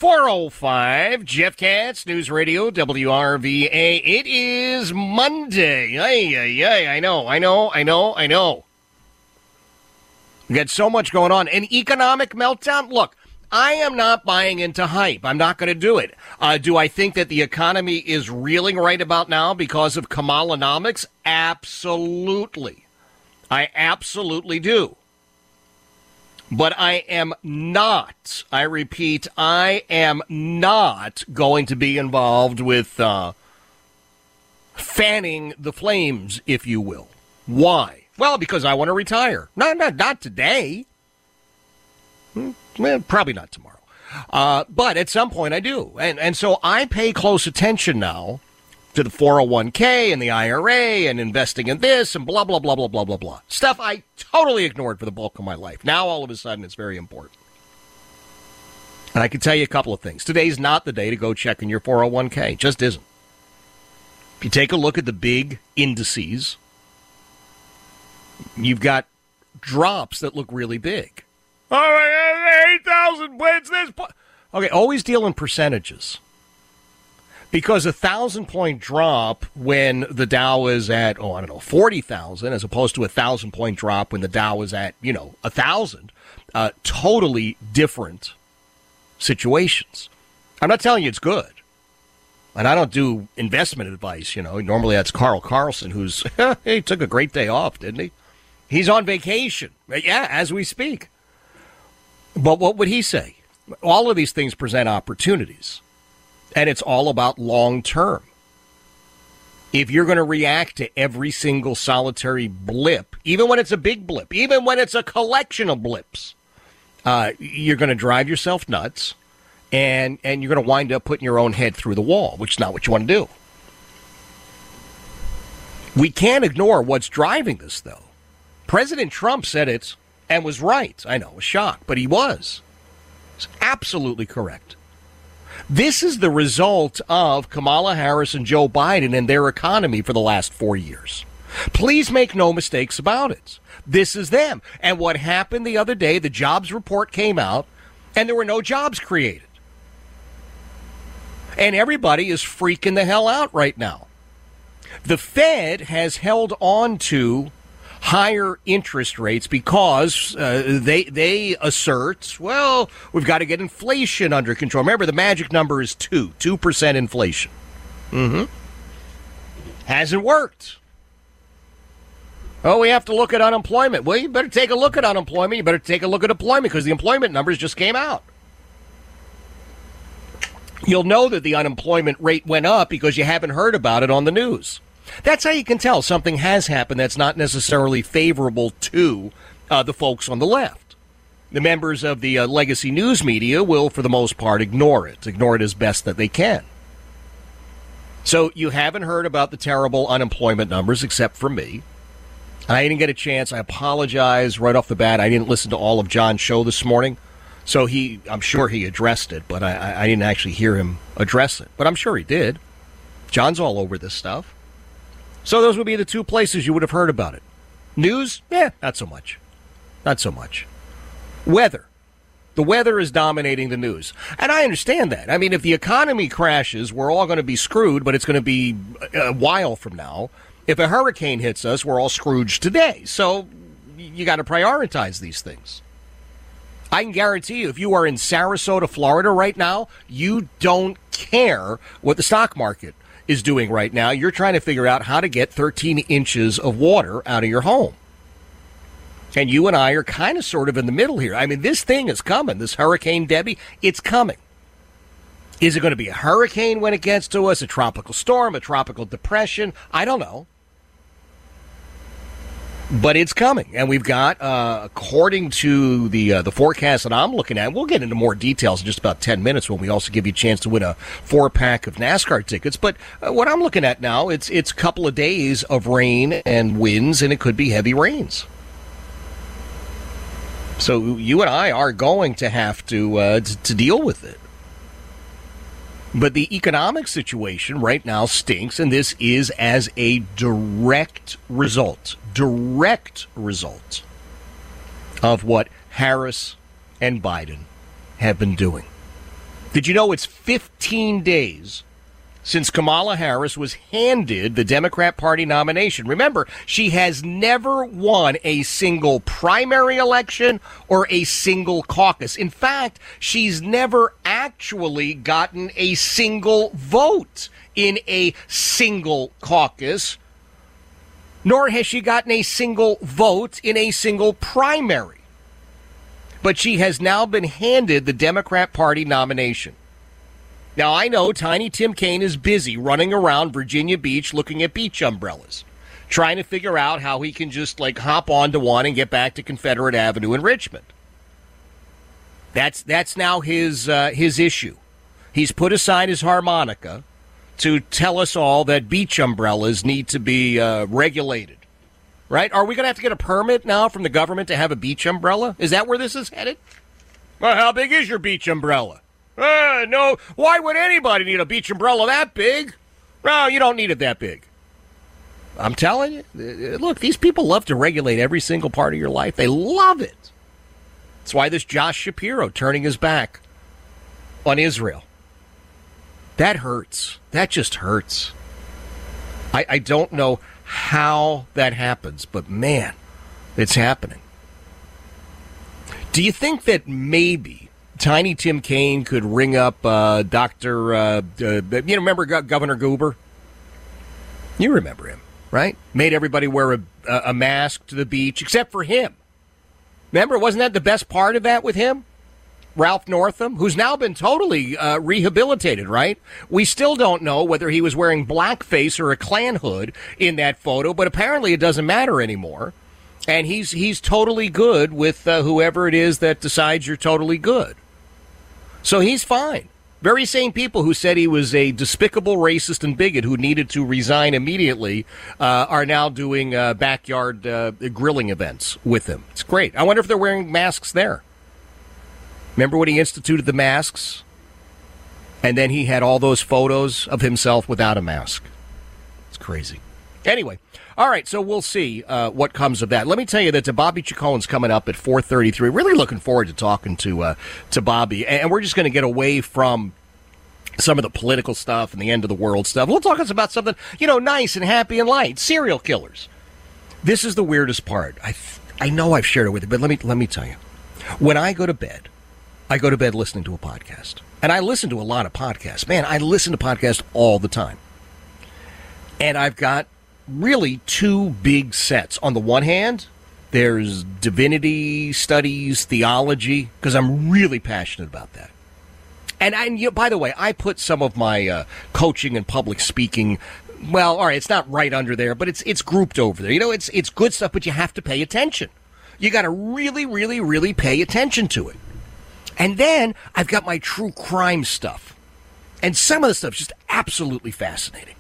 4:05, Jeff Katz, News Radio, WRVA. It is Monday. I know. We got so much going on. An economic meltdown? Look, I am not buying into hype. I'm not going to do it. Do I think that the economy is reeling right about now because of Kamalanomics? Absolutely. I absolutely do. But I am not, I repeat, I am not going to be involved with fanning the flames, if you will. Why? Well, because I want to retire. Not today. Well, probably not tomorrow. But at some point I do. And so I pay close attention now to the 401k and the IRA and investing in this and blah, blah, blah, blah, blah, blah, blah. Stuff I totally ignored for the bulk of my life. Now, all of a sudden, it's very important. And I can tell you a couple of things. Today's not the day to go check in your 401k. It just isn't. If you take a look at the big indices, you've got drops that look really big. Oh, 8,000 wins this. Okay, always deal in percentages. Because 1,000-point drop when the Dow is at, 40,000, as opposed to 1,000-point drop when the Dow is at, 1,000, totally different situations. I'm not telling you it's good. And I don't do investment advice, Normally that's Carl Carlson, who's, he took a great day off, didn't he? He's on vacation. Yeah, as we speak. But what would he say? All of these things present opportunities. And it's all about long term. If you're going to react to every single solitary blip, even when it's a big blip, even when it's a collection of blips, you're going to drive yourself nuts, and you're going to wind up putting your own head through the wall, which is not what you want to do. We can't ignore what's driving this, though. President Trump said it and was right. I know, a shock, but he was. It's absolutely correct. This is the result of Kamala Harris and Joe Biden and their economy for the last 4 years. Please make no mistakes about it. This is them. And what happened the other day, the jobs report came out, and there were no jobs created. And everybody is freaking the hell out right now. The Fed has held on to higher interest rates because they assert, well, we've got to get inflation under control. Remember, the magic number is 2% inflation. Hasn't worked. Oh, we have to look at unemployment. Well, you better take a look at unemployment. You better take a look at employment because the employment numbers just came out. You'll know that the unemployment rate went up because you haven't heard about it on the news. That's how you can tell something has happened that's not necessarily favorable to the folks on the left. The members of the legacy news media will, for the most part, ignore it as best that they can. So you haven't heard about the terrible unemployment numbers except for me. I didn't get a chance. I apologize right off the bat. I didn't listen to all of John's show this morning. So I'm sure he addressed it, but I didn't actually hear him address it. But I'm sure he did. John's all over this stuff. So those would be the two places you would have heard about it. News? Not so much. Not so much. Weather. The weather is dominating the news. And I understand that. I mean, if the economy crashes, we're all going to be screwed, but it's going to be a while from now. If a hurricane hits us, we're all Scrooged today. So you got to prioritize these things. I can guarantee you, if you are in Sarasota, Florida right now, you don't care what the stock market is doing right now. You're trying to figure out how to get 13 inches of water out of your home. And you and I are kind of sort of in the middle here. I mean, this thing is coming. This Hurricane Debbie, it's coming. Is it going to be a hurricane when it gets to us, a tropical storm, a tropical depression? I don't know. But it's coming, and we've got, according to the forecast that I'm looking at, we'll get into more details in just about 10 minutes when we also give you a chance to win a 4-pack of NASCAR tickets. But what I'm looking at now, it's a couple of days of rain and winds, and it could be heavy rains. So you and I are going to have to deal with it. But the economic situation right now stinks, and this is as a direct result of what Harris and Biden have been doing. Did you know it's 15 days since Kamala Harris was handed the Democrat Party nomination? Remember, she has never won a single primary election or a single caucus. In fact, she's never actually gotten a single vote in a single caucus, nor has she gotten a single vote in a single primary. But she has now been handed the Democrat Party nomination. Now, I know Tiny Tim Kaine is busy running around Virginia Beach looking at beach umbrellas, trying to figure out how he can just, hop onto one and get back to Confederate Avenue in Richmond. That's now his issue. He's put aside his harmonica to tell us all that beach umbrellas need to be regulated. Right? Are we going to have to get a permit now from the government to have a beach umbrella? Is that where this is headed? Well, how big is your beach umbrella? No. Why would anybody need a beach umbrella that big? No, you don't need it that big. I'm telling you. Look, these people love to regulate every single part of your life. They love it. That's why this Josh Shapiro turning his back on Israel. That hurts. That just hurts. I don't know how that happens, but man, it's happening. Do you think that maybe Tiny Tim Kaine could ring up remember Governor Goober? You remember him, right? Made everybody wear a mask to the beach, except for him. Remember, wasn't that the best part of that with him? Ralph Northam, who's now been totally rehabilitated, right? We still don't know whether he was wearing blackface or a Klan hood in that photo, but apparently it doesn't matter anymore. And he's totally good with whoever it is that decides you're totally good. So he's fine. Very same people who said he was a despicable racist and bigot who needed to resign immediately are now doing backyard grilling events with him. It's great. I wonder if they're wearing masks there. Remember when he instituted the masks? And then he had all those photos of himself without a mask. It's crazy. Anyway, all right, so we'll see what comes of that. Let me tell you that Bobby Chicone's coming up at 4:33. Really looking forward to talking to Bobby. And we're just going to get away from some of the political stuff and the end of the world stuff. We'll talk about something, nice and happy and light. Serial killers. This is the weirdest part. I know I've shared it with you, but let me tell you. When I go to bed listening to a podcast. And I listen to a lot of podcasts. Man, I listen to podcasts all the time. And I've got really two big sets. On the one hand, there's divinity studies, theology, because I'm really passionate about that. And by the way, I put some of my coaching and public speaking, well, all right, it's not right under there, but it's grouped over there. It's good stuff, but you have to pay attention. You got to really, really, really pay attention to it. And then I've got my true crime stuff. And some of the stuff's just absolutely fascinating.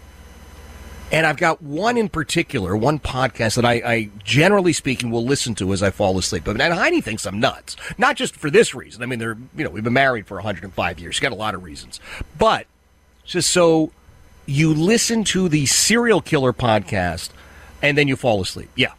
And I've got one in particular, one podcast that I generally speaking will listen to as I fall asleep. And Heidi thinks I'm nuts. Not just for this reason. I mean, we've been married for 105 years. She's got a lot of reasons. But just so you listen to the serial killer podcast and then you fall asleep. Yeah.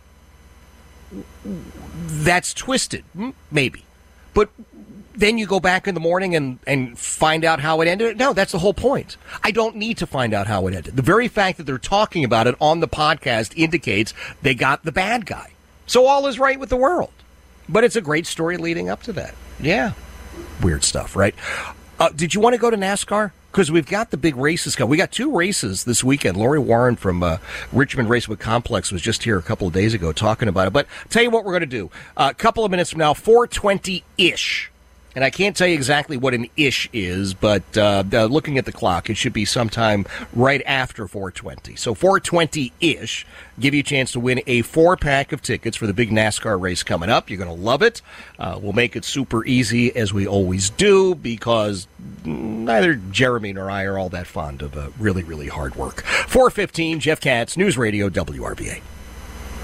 That's twisted. Maybe. But then you go back in the morning and find out how it ended. No, that's the whole point. I don't need to find out how it ended. The very fact that they're talking about it on the podcast indicates they got the bad guy. So all is right with the world. But it's a great story leading up to that. Yeah. Weird stuff, right? Did you want to go to NASCAR? Because we've got the big races coming. We got two races this weekend. Lori Warren from Richmond Raceway Complex was just here a couple of days ago talking about it. But tell you what we're going to do. A couple of minutes from now, 4:20-ish. And I can't tell you exactly what an ish is, but looking at the clock, it should be sometime right after 4:20. So 4:20-ish, give you a chance to win a 4-pack of tickets for the big NASCAR race coming up. You're going to love it. We'll make it super easy, as we always do, because neither Jeremy nor I are all that fond of really, really hard work. 4:15, Jeff Katz, News Radio WRVA.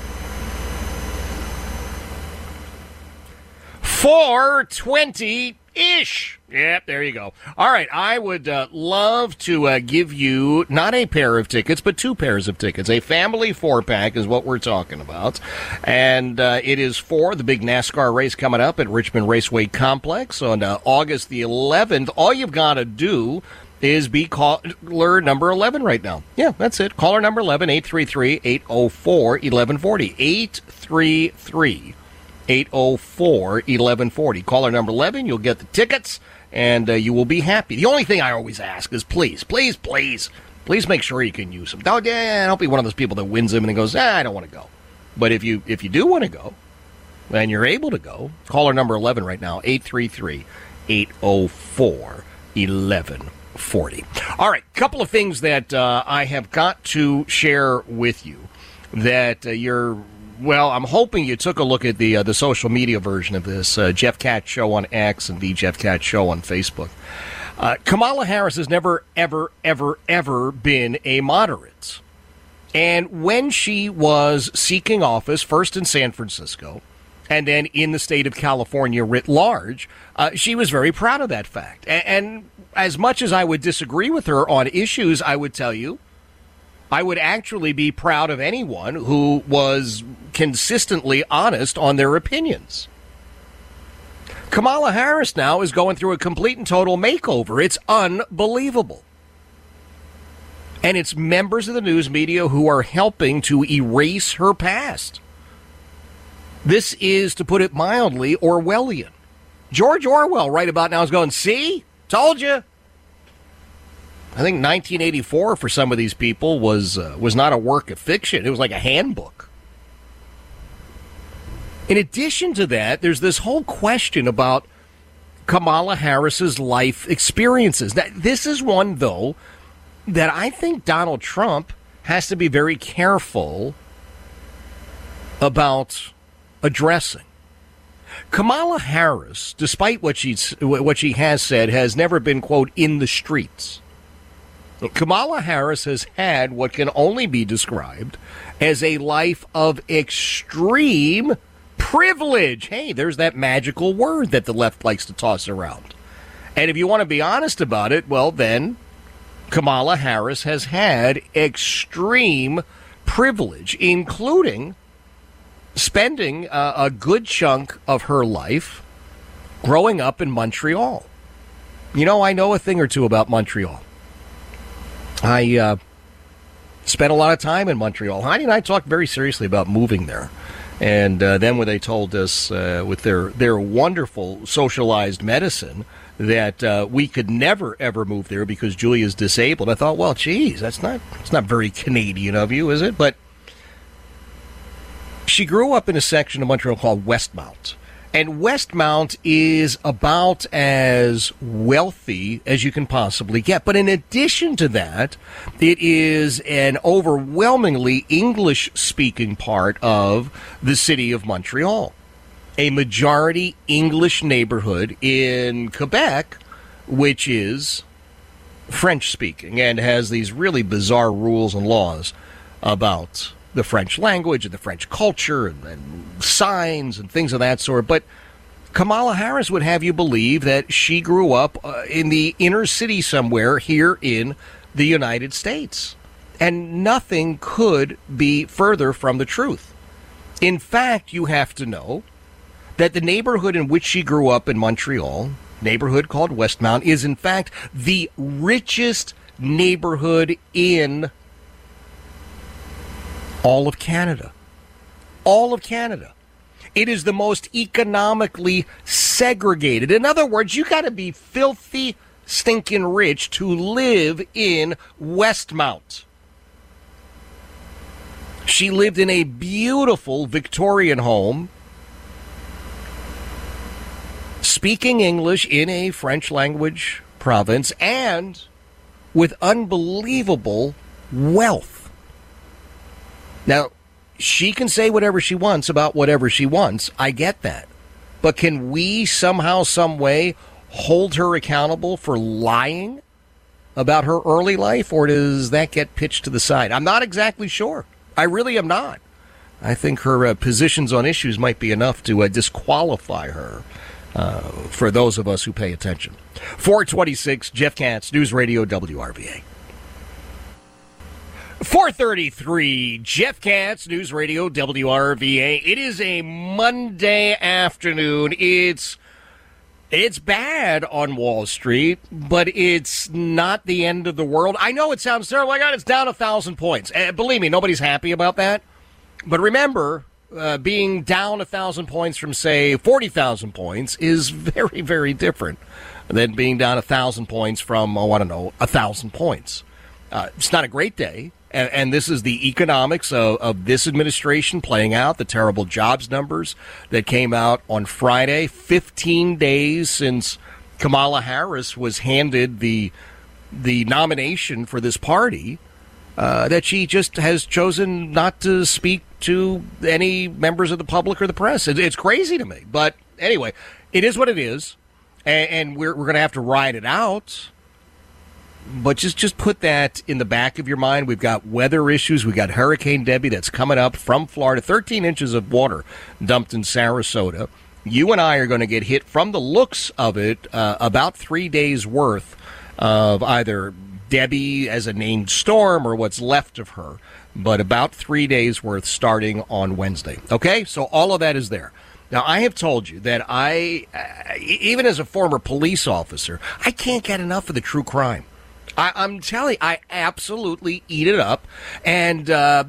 4:20 Ish. Yep, there you go. All right, I would love to give you not a pair of tickets, but 2 pairs of tickets. A family 4-pack is what we're talking about. And it is for the big NASCAR race coming up at Richmond Raceway Complex on August the 11th. All you've got to do is be caller number 11 right now. Yeah, that's it. Caller number 11, 833-804-1140. 833-804-1140. Caller number 11, you'll get the tickets, and you will be happy. The only thing I always ask is please make sure you can use them. Don't be one of those people that wins them and then goes, I don't want to go. But if you do want to go, and you're able to go, caller number 11 right now, 833-804-1140. All right, couple of things that I have got to share with you that I'm hoping you took a look at the social media version of this, Jeff Katz Show on X and the Jeff Katz Show on Facebook. Kamala Harris has never, ever, ever, ever been a moderate. And when she was seeking office, first in San Francisco, and then in the state of California writ large, she was very proud of that fact. And as much as I would disagree with her on issues, I would tell you, I would actually be proud of anyone who was consistently honest on their opinions. Kamala Harris now is going through a complete and total makeover. It's unbelievable. And it's members of the news media who are helping to erase her past. This is, to put it mildly, Orwellian. George Orwell right about now is going, see? Told you. I think 1984 for some of these people was not a work of fiction. It was like a handbook. In addition to that, there's this whole question about Kamala Harris's life experiences. Now, this is one, though, that I think Donald Trump has to be very careful about addressing. Kamala Harris, despite what she has said, has never been, quote, in the streets. Kamala Harris has had what can only be described as a life of extreme privilege. Hey, there's that magical word that the left likes to toss around. And if you want to be honest about it, well, then Kamala Harris has had extreme privilege, including spending a good chunk of her life growing up in Montreal. You know, I know a thing or two about Montreal. I spent a lot of time in Montreal. Heidi and I talked very seriously about moving there. And then when they told us with their wonderful socialized medicine that we could never, ever move there because Julia's disabled, I thought, well, geez, it's not very Canadian of you, is it? But she grew up in a section of Montreal called Westmount. And Westmount is about as wealthy as you can possibly get. But in addition to that, it is an overwhelmingly English-speaking part of the city of Montreal. A majority English neighborhood in Quebec, which is French-speaking and has these really bizarre rules and laws about the French language and the French culture and signs and things of that sort. But Kamala Harris would have you believe that she grew up in the inner city somewhere here in the United States. And nothing could be further from the truth. In fact, you have to know that the neighborhood in which she grew up in Montreal, neighborhood called Westmount, is in fact the richest neighborhood in all of Canada. All of Canada. It is the most economically segregated. In other words, you got to be filthy, stinking rich to live in Westmount. She lived in a beautiful Victorian home, speaking English in a French language province, and with unbelievable wealth. Now, she can say whatever she wants about whatever she wants. I get that. But can we somehow, some way, hold her accountable for lying about her early life, or does that get pitched to the side? I'm not exactly sure. I really am not. I think her positions on issues might be enough to disqualify her for those of us who pay attention. 426, Jeff Katz, News Radio WRVA. 433, Jeff Katz, News Radio WRVA. It is a Monday afternoon. It's bad on Wall Street, but it's not the end of the world. I know it sounds terrible. My God, it's down 1,000 points. Believe me, nobody's happy about that. But remember, being down 1,000 points from, say, 40,000 points is very, very different than being down 1,000 points from, 1,000 points. It's not a great day. And this is the economics of this administration playing out, the terrible jobs numbers that came out on Friday. 15 days since Kamala Harris was handed the nomination for this party, that she just has chosen not to speak to any members of the public or the press. It's crazy to me. But anyway, it is what it is, and we're going to have to ride it out. But just put that in the back of your mind. We've got weather issues. We've got Hurricane Debbie that's coming up from Florida. 13 inches of water dumped in Sarasota. You and I are going to get hit, from the looks of it, about 3 days' worth of either Debbie as a named storm or what's left of her. But about 3 days' worth starting on Wednesday. Okay? So all of that is there. Now, I have told you that even as a former police officer, I can't get enough of the true crime. I'm telling you, I absolutely eat it up. And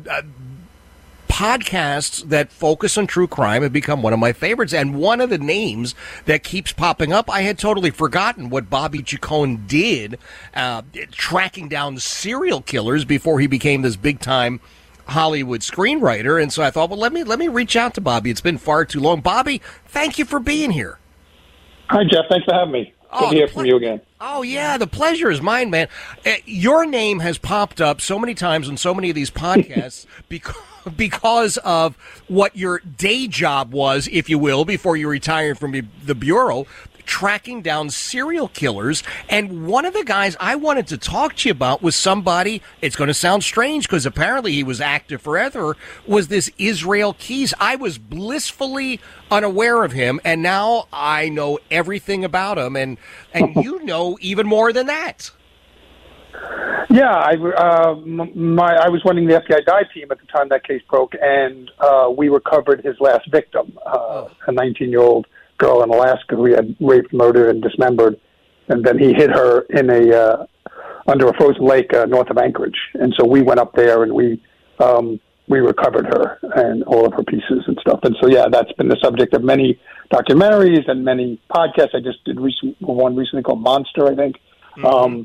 podcasts that focus on true crime have become one of my favorites. And one of the names that keeps popping up, I had totally forgotten what Bobby Chacon did, tracking down serial killers before he became this big-time Hollywood screenwriter. And so I thought, well, let me reach out to Bobby. It's been far too long. Bobby, thank you for being here. Hi, Jeff. Thanks for having me. Good to hear from you again. Oh, yeah, the pleasure is mine, man. Your name has popped up so many times on so many of these podcasts because of what your day job was, if you will, before you retired from the Bureau, tracking down serial killers. And one of the guys I wanted to talk to you about was somebody, it's going to sound strange because apparently he was active forever, was this Israel Keys. I was blissfully unaware of him, and now I know everything about him, and you know even more than that. Yeah, I was running the FBI dive team at the time that case broke, and we recovered his last victim, a 19-year-old girl in Alaska who he had raped, murdered, and dismembered, and then he hid her in under a frozen lake north of Anchorage. And so we went up there and we recovered her and all of her pieces and stuff. And so yeah, that's been the subject of many documentaries and many podcasts. I just did one recently called Monster, I think. Mm-hmm.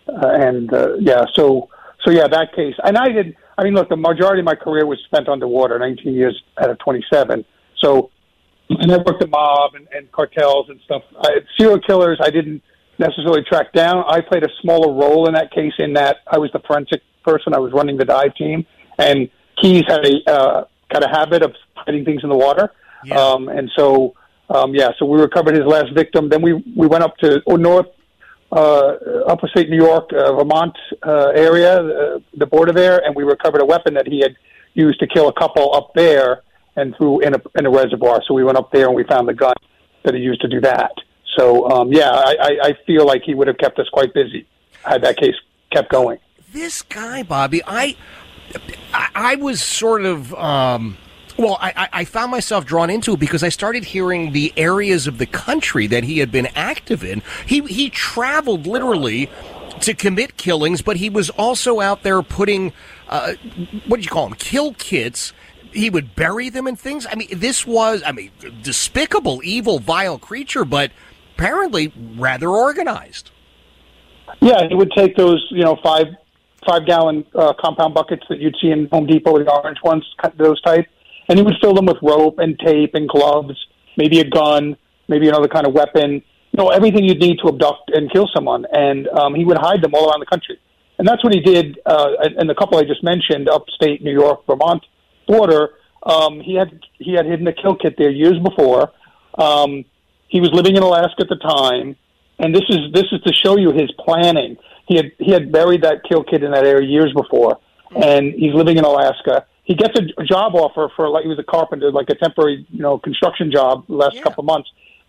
So that case. And look, the majority of my career was spent underwater, 19 years out of 27. So. And I worked the mob and cartels and stuff. Serial killers, I didn't necessarily track down. I played a smaller role in that case in that I was the forensic person. I was running the dive team. And Keys had a kind of habit of hiding things in the water. Yeah. So we recovered his last victim. Then we went up to upstate New York, Vermont area, the border there, and we recovered a weapon that he had used to kill a couple up there and threw in a reservoir. So we went up there and we found the gun that he used to do that. So, I feel like he would have kept us quite busy had that case kept going. This guy, Bobby, I was sort of, I found myself drawn into it because I started hearing the areas of the country that he had been active in. He traveled literally to commit killings, but he was also out there putting, what did you call them, kill kits. He would bury them in things. I mean, this was, despicable, evil, vile creature, but apparently rather organized. Yeah, he would take those, 5-gallon compound buckets that you'd see in Home Depot, the orange ones, those type, and he would fill them with rope and tape and gloves, maybe a gun, maybe another kind of weapon, everything you'd need to abduct and kill someone. And he would hide them all around the country. And that's what he did in the couple I just mentioned, upstate New York, Vermont border. He had hidden a kill kit there years before. He was living in Alaska at the time, and this is to show you his planning. He had buried that kill kit in that area years before, and he's living in Alaska. He gets a job offer for, like, he was a carpenter, like a temporary, construction job the last couple of months.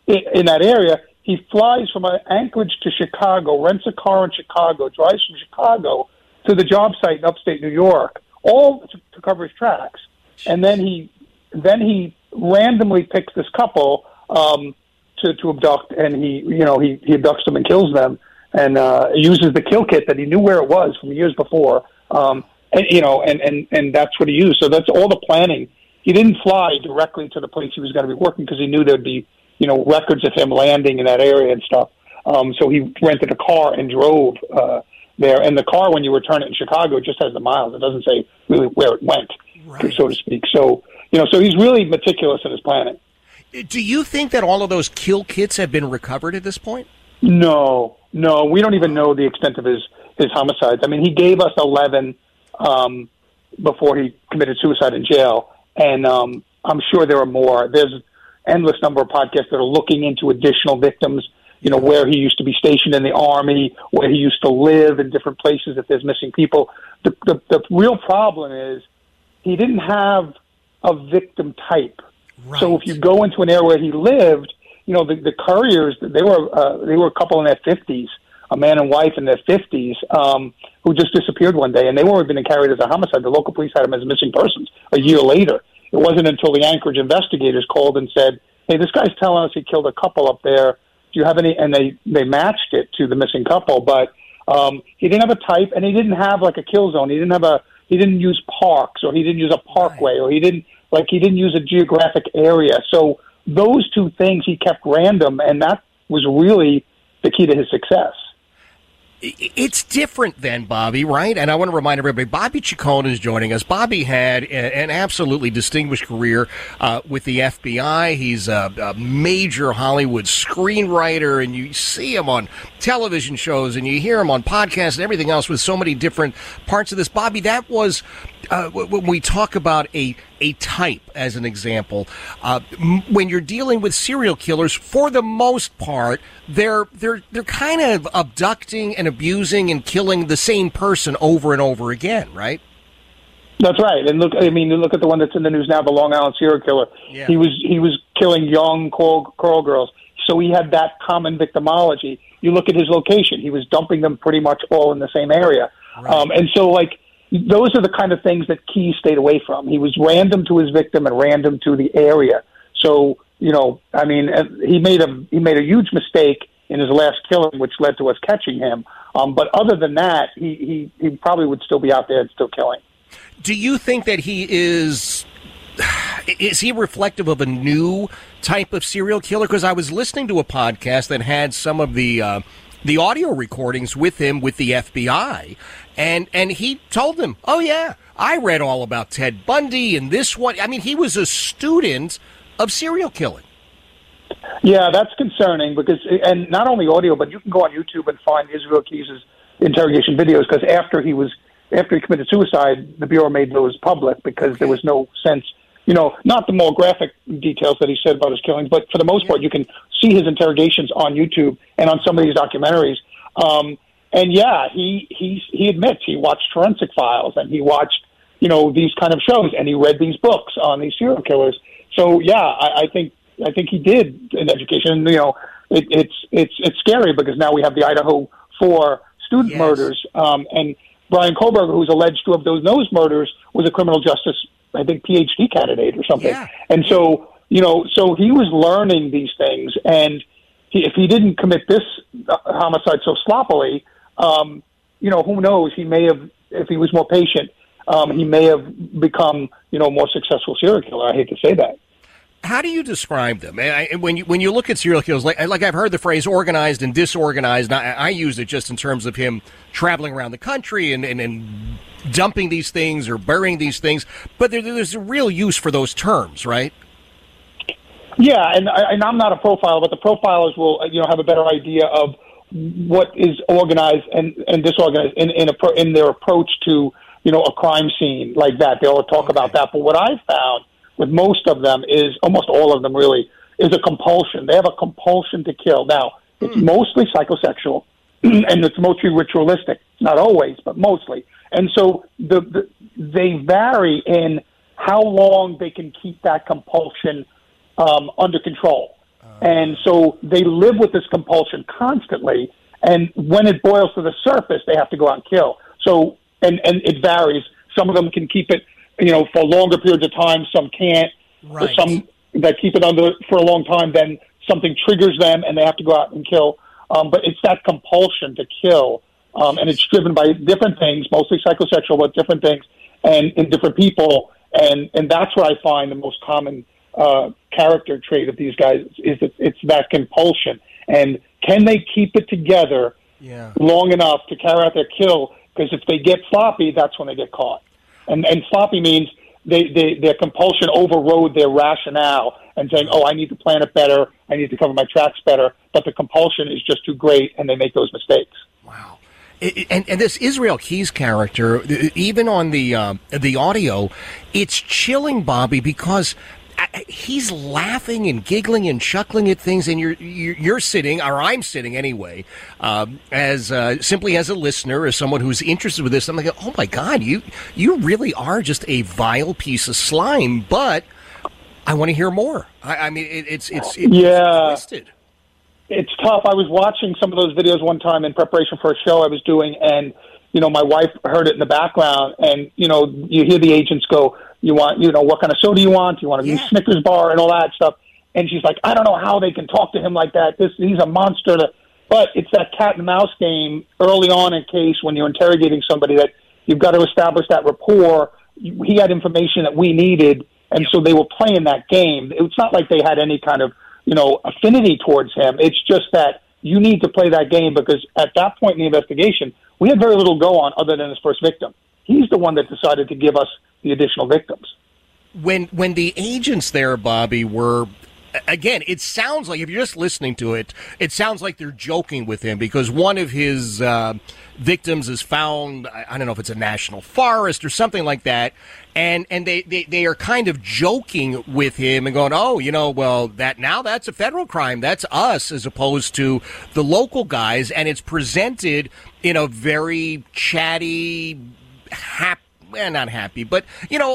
in that area. He flies from Anchorage to Chicago, rents a car in Chicago, drives from Chicago to the job site in upstate New York, all to cover his tracks. And then he randomly picks this couple to abduct, and he abducts them and kills them, and uses the kill kit that he knew where it was from years before, and that's what he used. So that's all the planning. He didn't fly directly to the place he was going to be working because he knew there'd be records of him landing in that area and stuff. So he rented a car and drove there. And the car, when you return it in Chicago, it just has the miles. It doesn't say really where it went, right, so to speak. So, so he's really meticulous in his planning. Do you think that all of those kill kits have been recovered at this point? No. We don't even know the extent of his homicides. I mean, he gave us 11 before he committed suicide in jail. And I'm sure there are more. There's endless number of podcasts that are looking into additional victims, where he used to be stationed in the Army, where he used to live in different places if there's missing people. The real problem is he didn't have a victim type. Right. So if you go into an area where he lived, the couriers, they were a couple in their 50s, a man and wife in their 50s, who just disappeared one day, and they weren't even carried as a homicide. The local police had him as missing persons a year later. It wasn't until the Anchorage investigators called and said, "Hey, this guy's telling us he killed a couple up there. Do you have any?" And they matched it to the missing couple, but he didn't have a type, and he didn't have like a kill zone. He didn't use parks, or he didn't use a parkway, or he didn't use a geographic area. So those two things he kept random, and that was really the key to his success. It's different then, Bobby, right? And I want to remind everybody, Bobby Ciccone is joining us. Bobby had an absolutely distinguished career with the FBI. He's a major Hollywood screenwriter, and you see him on television shows, and you hear him on podcasts and everything else with so many different parts of this. Bobby, that was, when we talk about a type, as an example, when you're dealing with serial killers, for the most part, they're kind of abducting and abusing and killing the same person over and over again, right? That's right. And look at the one that's in the news now, the Long Island serial killer. Yeah. He was killing young Coral girls, so he had that common victimology. You look at his location; he was dumping them pretty much all in the same area, right. And so those are the kind of things that Key stayed away from. He was random to his victim and random to the area. So, he made a huge mistake in his last killing, which led to us catching him. But other than that, he probably would still be out there and still killing. Do you think that he is he reflective of a new type of serial killer? Because I was listening to a podcast that had some of the audio recordings with him with the FBI, and he told them, "Oh yeah, I read all about Ted Bundy and this one." I mean, he was a student of serial killing. Yeah, that's concerning and not only audio, but you can go on YouTube and find Israel Keyes' interrogation videos, because after he committed suicide, the Bureau made those public because there was no sense. Not the more graphic details that he said about his killings, but for the most part, you can see his interrogations on YouTube and on some of these documentaries. And yeah, he admits he watched Forensic Files and he watched, these kind of shows, and he read these books on these serial killers. So yeah, I think he did in education. It's scary because now we have the Idaho 4 student murders, and Brian Kohlberger, who's alleged to have those murders, was a criminal justice, I think, PhD candidate or something. Yeah. And so, so he was learning these things. And if he didn't commit this homicide so sloppily, who knows? He may have, if he was more patient, he may have become, a more successful serial killer. I hate to say that. How do you describe them? When you look at serial killers, like I've heard the phrase organized and disorganized. I use it just in terms of him traveling around the country and dumping these things or burying these things. But there's a real use for those terms, right? Yeah, and I'm not a profiler, but the profilers will have a better idea of what is organized and disorganized in their approach to a crime scene like that. They'll talk about that. But what I've found with most of them is, almost all of them really, is a compulsion. They have a compulsion to kill. Now, it's mostly psychosexual, and it's mostly ritualistic. Not always, but mostly. And so they vary in how long they can keep that compulsion under control. And so they live with this compulsion constantly. And when it boils to the surface, they have to go out and kill. So, and it varies. Some of them can keep it, for longer periods of time. Some can't. Right. Some that keep it under for a long time, then something triggers them and they have to go out and kill. But it's that compulsion to kill. And it's driven by different things, mostly psychosexual, but different things and in different people. And that's what I find the most common character trait of these guys is that it's that compulsion. And can they keep it together long enough to carry out their kill? Because if they get sloppy, that's when they get caught. And sloppy means their compulsion overrode their rationale and saying, oh, I need to plan it better, I need to cover my tracks better, but the compulsion is just too great, and they make those mistakes. Wow. And this Israel Keys character, even on the audio, it's chilling, Bobby, because he's laughing and giggling and chuckling at things, and you're sitting, or I'm sitting anyway, as simply as a listener, as someone who's interested with this. I'm like, oh my God, you really are just a vile piece of slime. But I want to hear more. I mean, it's twisted. It's tough. I was watching some of those videos one time in preparation for a show I was doing, and my wife heard it in the background, and you hear the agents go, "You want, what kind of soda you want? You want a new Snickers bar and all that stuff?" And she's like, "I don't know how they can talk to him like that. He's a monster." But it's that cat and mouse game early on in case when you're interrogating somebody that you've got to establish that rapport. He had information that we needed, and so they were playing that game. It's not like they had any kind of affinity towards him. It's just that you need to play that game because at that point in the investigation, we had very little go on other than his first victim. He's the one that decided to give us the additional victims. When the agents there, Bobby, were, again, it sounds like, if you're just listening to it, it sounds like they're joking with him because one of his victims is found, I don't know if it's a national forest or something like that, and they are kind of joking with him and going, oh, well, that's a federal crime. That's us as opposed to the local guys, and it's presented in a very chatty, not happy, but,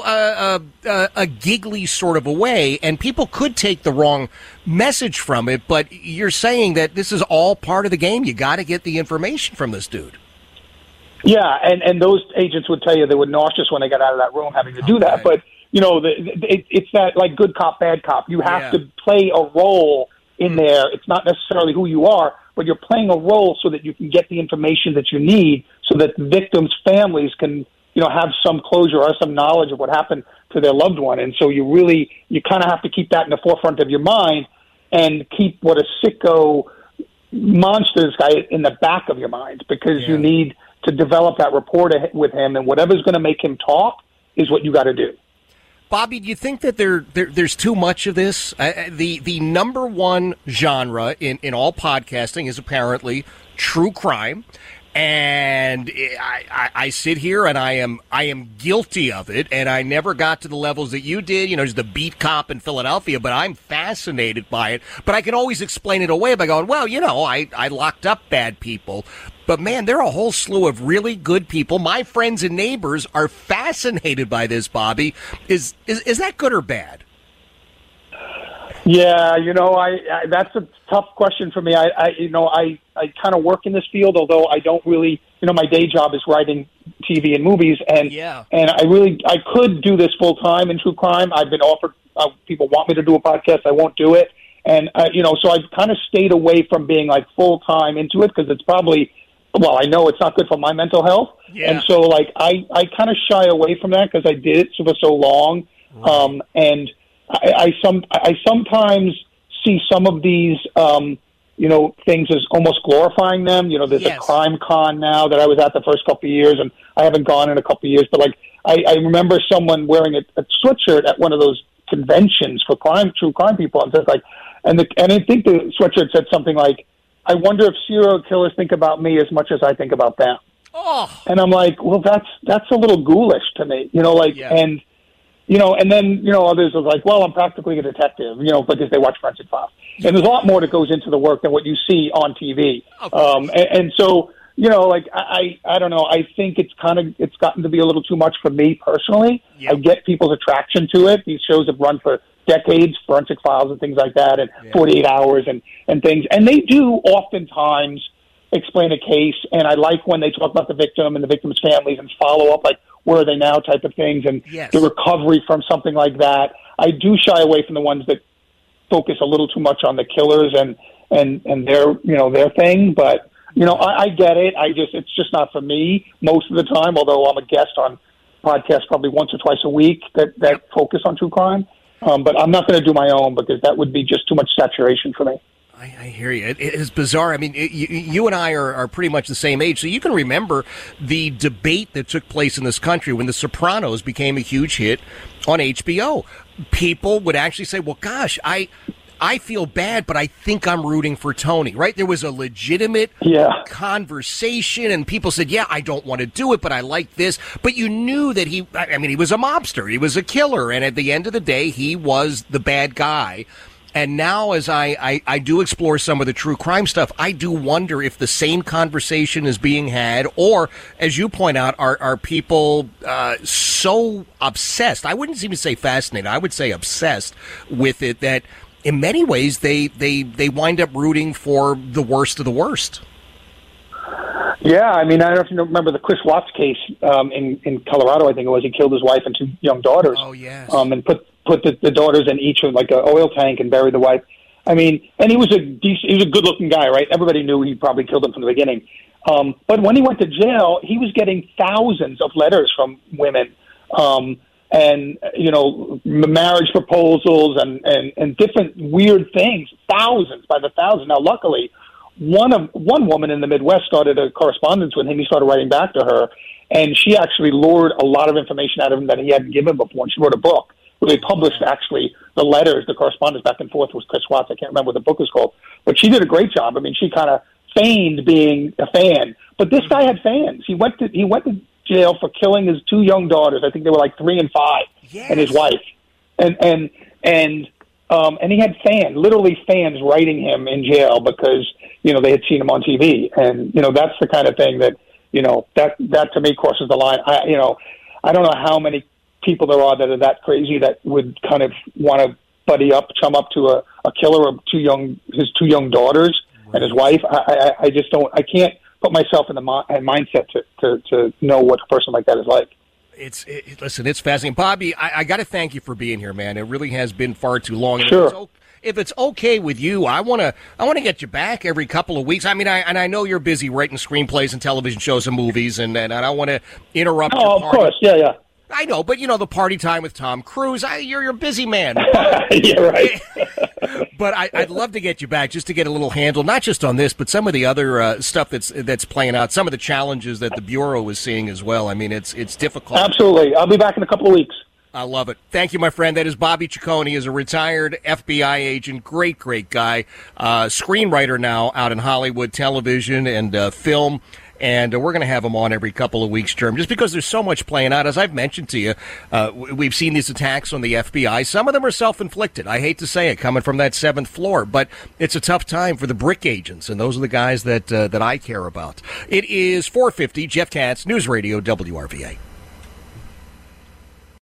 a giggly sort of a way, and people could take the wrong message from it, but you're saying that this is all part of the game. You got to get the information from this dude. Yeah, and those agents would tell you they were nauseous when they got out of that room having to do that, but, it's that, like, good cop, bad cop. You have to play a role in there. It's not necessarily who you are, but you're playing a role so that you can get the information that you need so that victims' families can have some closure or some knowledge of what happened to their loved one. And so you kind of have to keep that in the forefront of your mind and keep what a sicko monster is guy in the back of your mind because you need to develop that rapport with him, and whatever's going to make him talk is what you got to do. Bobby, do you think that there's too much of this? The number one genre in all podcasting is apparently true crime. And I sit here and I am guilty of it, and I never got to the levels that you did, as the beat cop in Philadelphia, but I'm fascinated by it. But I can always explain it away by going, well, I locked up bad people. But, man, there are a whole slew of really good people. My friends and neighbors are fascinated by this, Bobby. Is that good or bad? Yeah, I that's a tough question for me. I kind of work in this field, although I don't really, my day job is writing TV and movies, and I could do this full time in true crime. I've been offered, people want me to do a podcast, I won't do it, and so I've kind of stayed away from being like full time into it because it's probably, I know it's not good for my mental health, and so like I kind of shy away from that because I did it for so long, and I sometimes see some of these, things as almost glorifying them. There's a crime con now that I was at the first couple of years, and I haven't gone in a couple of years. But like, I remember someone wearing a sweatshirt at one of those conventions for true crime people, and says like, and I think the sweatshirt said something like, "I wonder if serial killers think about me as much as I think about them." Oh, and I'm like, well, that's a little ghoulish to me, and. And then, others are like, well, I'm practically a detective, because they watch Forensic Files. And there's a lot more that goes into the work than what you see on TV. And so, I don't know. I think it's gotten to be a little too much for me personally. Yep. I get people's attraction to it. These shows have run for decades, forensic files and things like that, and 48 hours and things. And they do oftentimes explain a case, and I like when they talk about the victim and the victim's families and follow up, like where are they now type of things, and the recovery from something like that. I do shy away from the ones that focus a little too much on the killers and their, their thing, but I get it. It's just not for me most of the time, although I'm a guest on podcasts probably once or twice a week that focus on true crime. But I'm not going to do my own because that would be just too much saturation for me. I hear you. It is bizarre. I mean, you and I are pretty much the same age, so you can remember the debate that took place in this country when The Sopranos became a huge hit on HBO. People would actually say, well, gosh, I feel bad, but I think I'm rooting for Tony, right? There was a legitimate conversation, and people said, yeah, I don't want to do it, but I like this. But you knew that he was a mobster. He was a killer, and at the end of the day, he was the bad guy. And now as I do explore some of the true crime stuff, I do wonder if the same conversation is being had, or, as you point out, are people so obsessed, I wouldn't even say fascinated, I would say obsessed with it, that in many ways they wind up rooting for the worst of the worst. Yeah, I mean, I don't know if you remember the Chris Watts case in Colorado, I think it was. He killed his wife and two young daughters. Oh, yes. And put the daughters in each of like an oil tank and buried the wife. I mean, and he was a good-looking guy, right? Everybody knew he probably killed him from the beginning. But when he went to jail, he was getting thousands of letters from women, and marriage proposals and different weird things, thousands by the thousand. Now, luckily, one woman in the Midwest started a correspondence with him. He started writing back to her, and she actually lured a lot of information out of him that he hadn't given before. And she wrote a book where they published actually the letters, the correspondence back and forth with Chris Watts. I can't remember what the book is called, but she did a great job. I mean, she kind of feigned being a fan, but this guy had fans. He went to jail for killing his two young daughters. I think they were like 3 and 5, and his wife, and he had fans, literally fans, writing him in jail because they had seen him on TV, and that's the kind of thing that that to me crosses the line. I don't know how many people there are that are that crazy that would kind of want to chum up to a killer of his two young daughters and his wife. I just don't. I can't put myself in the mindset to know what a person like that is like. Listen, it's fascinating. Bobby, I got to thank you for being here, man. It really has been far too long. Sure. If it's okay with you, I want to get you back every couple of weeks. I mean, I know you're busy writing screenplays and television shows and movies, and I don't want to interrupt your party. Of course, yeah. I know, but the party time with Tom Cruise, you're a busy man. Yeah, right. But I'd love to get you back just to get a little handle, not just on this, but some of the other stuff that's playing out, some of the challenges that the Bureau is seeing as well. I mean, it's difficult. Absolutely. I'll be back in a couple of weeks. I love it. Thank you, my friend. That is Bobby Ciccone. He is a retired FBI agent. Great guy. Screenwriter now out in Hollywood, television and film. And we're going to have him on every couple of weeks, Germ, just because there's so much playing out. As I've mentioned to you, we've seen these attacks on the FBI. Some of them are self-inflicted. I hate to say it, coming from that 7th floor, but it's a tough time for the brick agents, and those are the guys that I care about. It is 4:50. Jeff Katz, News Radio WRVA.